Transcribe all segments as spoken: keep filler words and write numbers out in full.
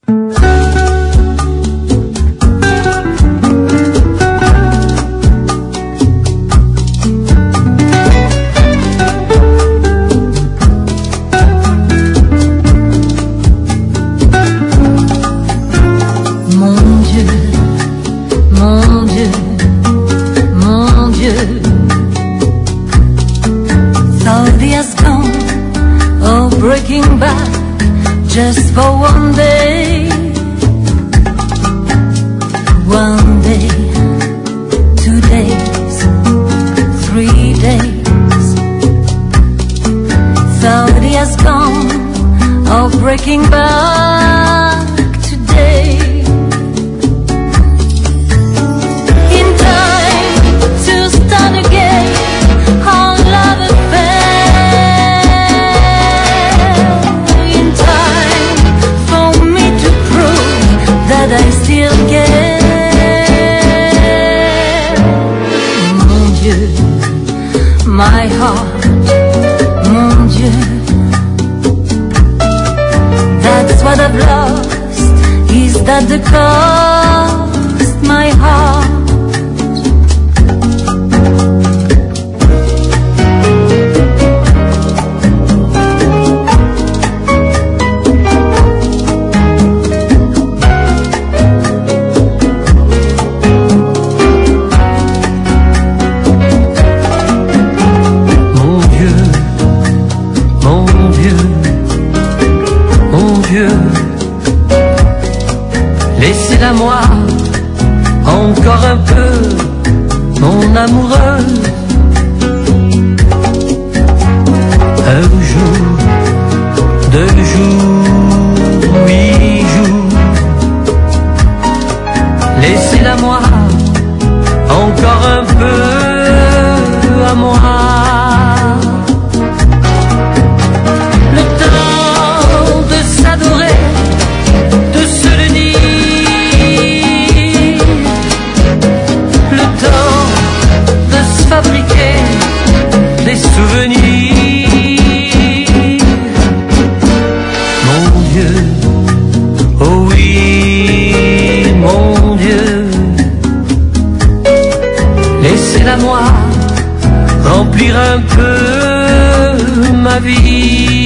Breaking back just for one day, one day, two days, three days. Thought he has gone, oh, breaking back today. In time to start again, our love affair. That I still care. Mon Dieu, my heart, mon Dieu. That's what I've lost. Is that the cost, my heart? Laissez-la moi, encore un peu, mon amoureux. Un jour, deux jours, huit jours. Laissez-la moi, encore un peu à moi. Le temps de s'adorer, de se le dire, le temps de se fabriquer des souvenirs. Mon Dieu, oh oui, mon Dieu, laissez-la moi remplir un peu ma vie.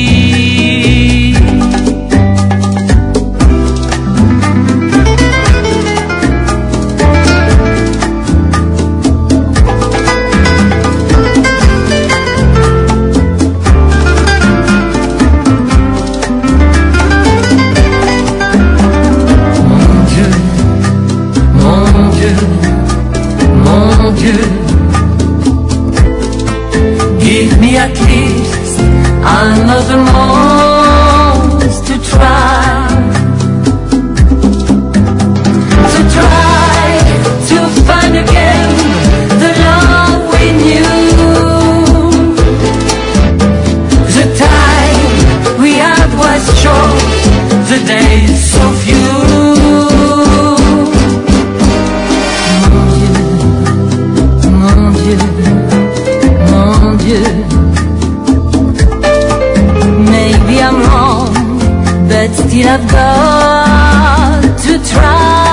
Give me at least another moment to try, to try to find again the love we knew. The time we had was short, the days so few. Maybe I'm wrong, but still I've got to try.